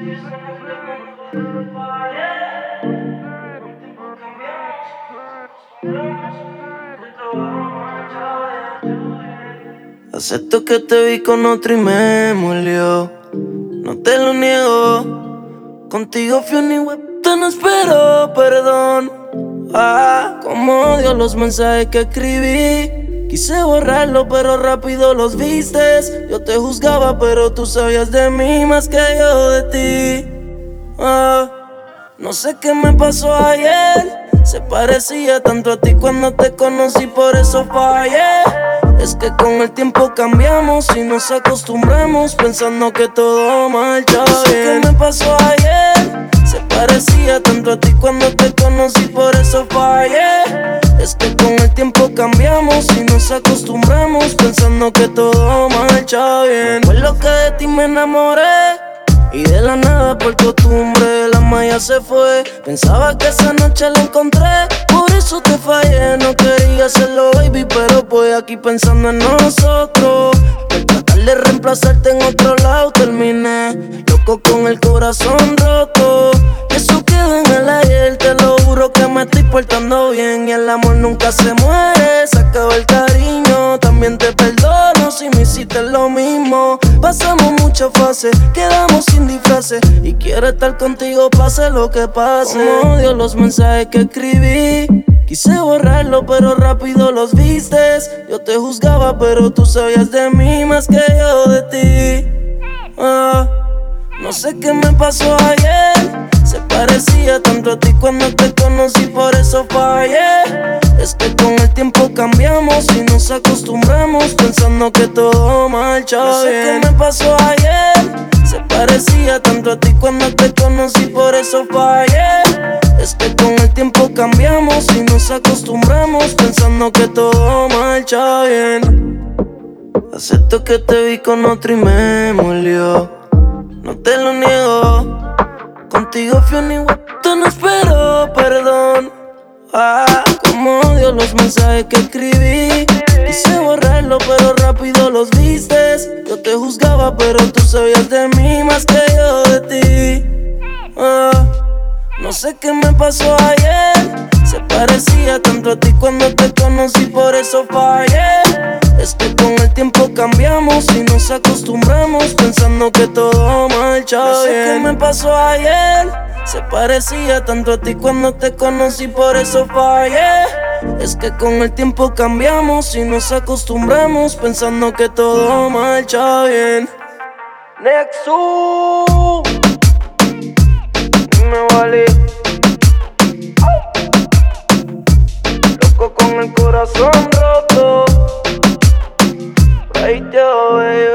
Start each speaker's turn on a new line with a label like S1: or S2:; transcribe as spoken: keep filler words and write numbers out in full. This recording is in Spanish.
S1: Acepto que te vi con otro y me molió. No te lo niego. Contigo fui un igual, no espero perdón. Ah, como odio los mensajes que escribí. Quise borrarlo, pero rápido los vistes. Yo te juzgaba, pero tú sabías de mí más que yo de ti. Ah, no sé qué me pasó ayer. Se parecía tanto a ti cuando te conocí, por eso fallé. Es que con el tiempo cambiamos y nos acostumbramos pensando que todo marcha bien. No sé qué me pasó ayer. Se parecía tanto a ti cuando te conocí, por eso fallé. Es que con el tiempo cambiamos y nos acostumbramos pensando que todo marcha bien. Fue lo que de ti me enamoré y de la nada por costumbre la malla se fue. Pensaba que esa noche la encontré, por eso te fallé. No quería hacerlo, baby, pero voy aquí pensando en nosotros. Por tratar de reemplazarte en otro lado terminé loco con el corazón roto. Eso queda en el ayer, te lo juro que me estoy portando bien. Y el amor nunca se muere, se acaba el cariño. También te perdono si me hiciste lo mismo. Pasamos muchas fases, quedamos sin disfraces. Y quiero estar contigo pase lo que pase. Como odio los mensajes que escribí. Quise borrarlo, pero rápido los vistes. Yo te juzgaba, pero tú sabías de mí más que yo de ti. Ah, no sé qué me pasó ayer. Se parecía tanto a ti cuando te conocí, por eso fallé. Es que con el tiempo cambiamos y nos acostumbramos pensando que todo marcha bien. No sé qué me pasó ayer. Se parecía tanto a ti cuando te conocí, por eso fallé. Es que con el tiempo cambiamos y nos acostumbramos pensando que todo marcha bien. Acepto que te vi con otro y me molió. No te lo niego. Contigo fui un igual, no espero perdón. Ah, como odio los mensajes que escribí. Quise borrarlo, pero rápido los vistes. Yo te juzgaba, pero tú sabías de mí más que yo de ti. Ah, no sé qué me pasó ayer. Se parecía tanto a ti cuando te conocí, por eso fallé. Es que con el tiempo cambiamos y nos acostumbramos pensando que todo marcha bien. No sé qué me pasó ayer. Se parecía tanto a ti cuando te conocí, por eso fallé. Es que con el tiempo cambiamos y nos acostumbramos pensando que todo marcha bien. Nexus, me vale. Loco con el corazón roto. Right there, baby.